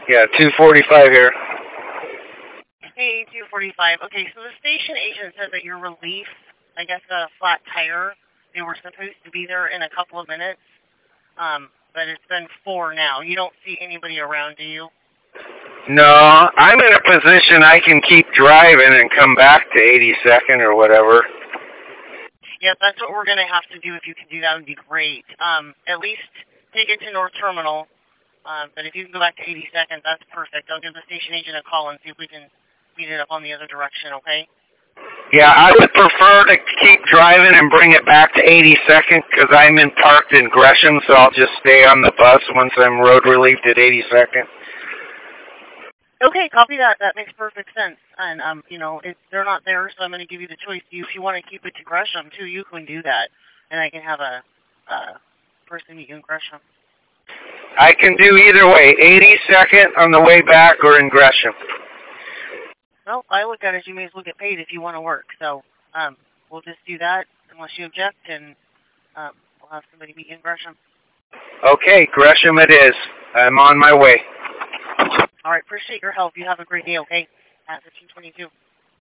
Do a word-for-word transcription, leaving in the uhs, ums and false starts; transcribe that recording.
Yeah, two forty-five here. Hey, two forty-five. Okay, so the station agent said that your relief, I guess a flat tire, they were supposed to be there in a couple of minutes, um, but it's been four now. You don't see anybody around, do you? No, I'm in a position I can keep driving and come back to eighty-second or whatever. Yeah, that's what we're going to have to do. If you can do that, would be great. Um, at least take it to North Terminal. Um, but if you can go back to eighty-second, that's perfect. I'll give the station agent a call and see if we can speed it up on the other direction, okay? Yeah, I would prefer to keep driving and bring it back to eighty-second because I'm in parked in Gresham, so I'll just stay on the bus once I'm road relieved at eighty-second. Okay, copy that. That makes perfect sense. And, um, you know, if they're not there, so I'm going to give you the choice. If you want to keep it to Gresham, too, you can do that. And I can have a uh, person meet you in Gresham. I can do either way, eighty-second on the way back or in Gresham. Well, I look at it as you may as well get paid if you want to work. So um, we'll just do that unless you object, and um, we'll have somebody meet you in Gresham. Okay, Gresham it is. I'm on my way. All right, appreciate your help. You have a great day, okay? At fifteen twenty-two.